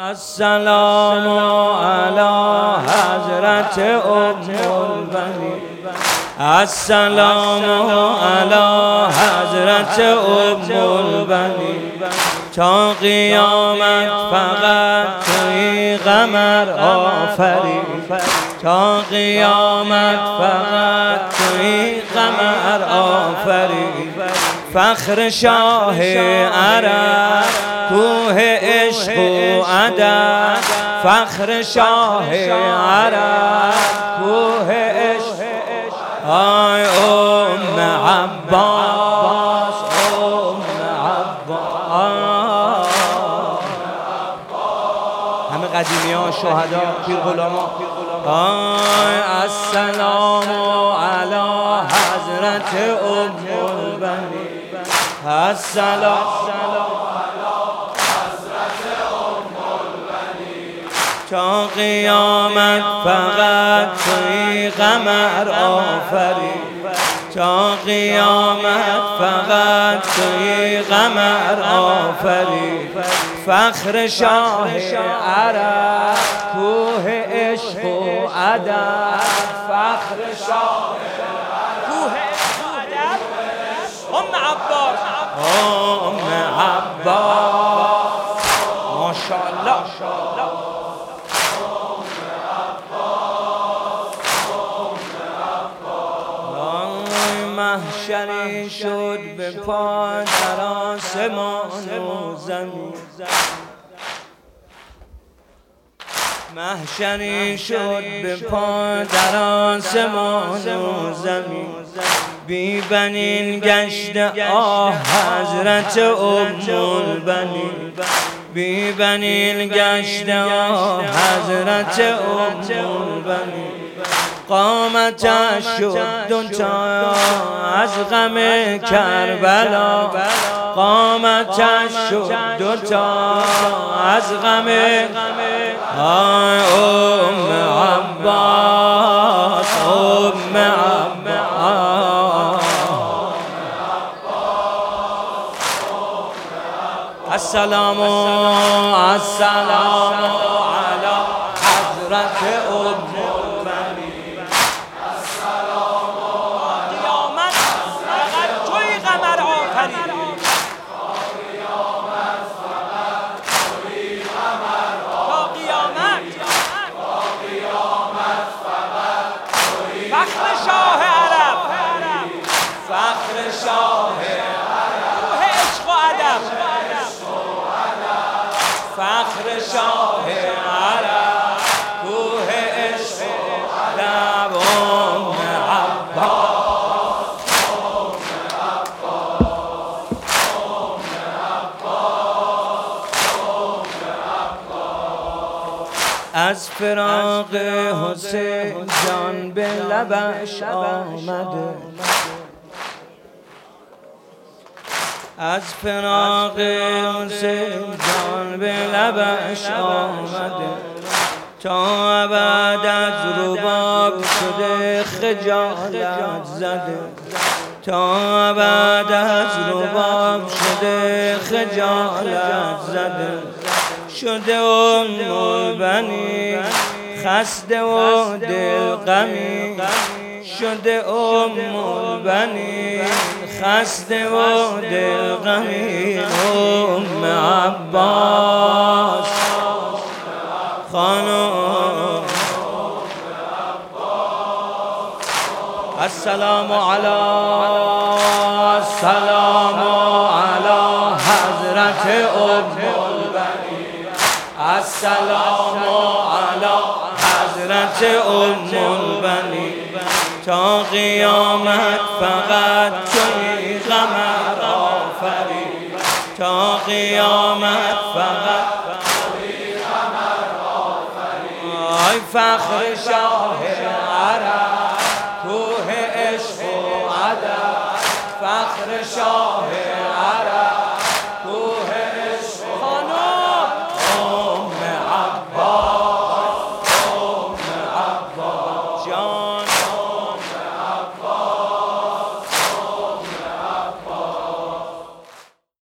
السلام على حضرت البنی، السلام على حضرت البنی. تا قیامت فقط توی قمر آفری، تا قیامت فقط توی قمر آفری. فخر شاه عرب کوه عشق و ادب، فخر شاه عرب کوه عشق. آی ام عباس، ام عباس، همه قدیمی ها، شهدا، پیر غلاما. آی السلام علی حضرت البنی، السلام تا قیامت فقط توی قمر آفری، تا قیامت فقط توی قمر آفری. فخر شاه عرب کوه عشق و ادب، فخر شاه کوه عشق و ادب. ام عباس، ام عباس، ماشاءالله. محشری شد به پا در آسمان و زمین، محشری شد به پا در آسمان و زمین. بی بنین گشت آه حضرت البنی، بی بنین گشت آه حضرت البنی. قامتش شد دوتا از غم کربلا، قامتش شد دوتا از غم. آی ام عباس، ام عباس، السلام السلام علی حضرت البنی. فخر شاه عرب، فخر شاه عرب کوه عشق و ادب، فخر شاه عرب کوه عشق و ادب. ام عباس، ام عباس، از فراق حسین جان به لبش آمده، از فراق حسین جان به لبش آمده. تا ابد از رباب شده خجالت زده، تا ابد از رباب شده خجالت زده. شده البنی خسته و دل غمی، شده البنی خسته و دل غمی. ام عباس خانم، السلام علی، السلام علی حضرت البنی، السلام علی حضرت البنی. تا قیامت فقط توی قمر آفری، تا قیامت فقط توی قمر آفری. آی فخر شاه عرب کوه عشق و ادب، فخر شاه